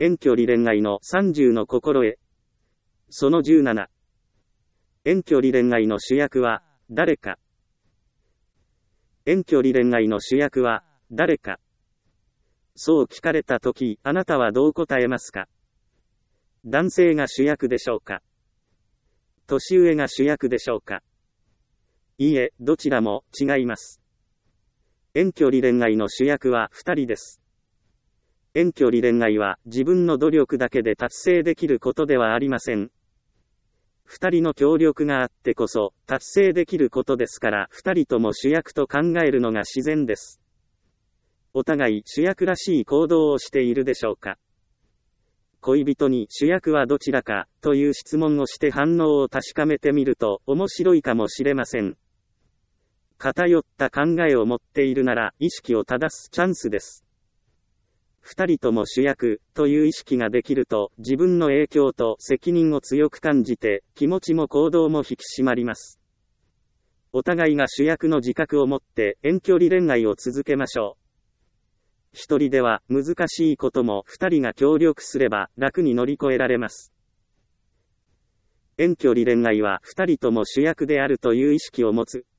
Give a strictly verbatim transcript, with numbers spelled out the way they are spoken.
遠距離恋愛のさんじゅうの心得。そのじゅうなな。遠距離恋愛の主役は誰か。遠距離恋愛の主役は誰か。そう聞かれたとき、あなたはどう答えますか？男性が主役でしょうか？年上が主役でしょうか？いいえ、どちらも違います。遠距離恋愛の主役はふたりです。遠距離恋愛は自分の努力だけで達成できることではありません。二人の協力があってこそ達成できることですから、二人とも主役と考えるのが自然です。お互い主役らしい行動をしているでしょうか？恋人に主役はどちらかという質問をして反応を確かめてみると面白いかもしれません。偏った考えを持っているなら意識を正すチャンスです。二人とも主役という意識ができると、自分の影響と責任を強く感じて、気持ちも行動も引き締まります。お互いが主役の自覚を持って遠距離恋愛を続けましょう。一人では難しいことも二人が協力すれば楽に乗り越えられます。遠距離恋愛は二人とも主役であるという意識を持つ